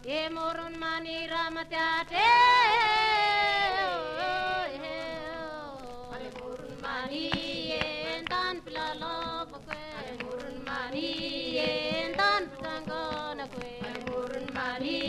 e morun mani ramatate ale morun mani entan pilalo pakwe ale morun mani entan putangona kwe ale morun mani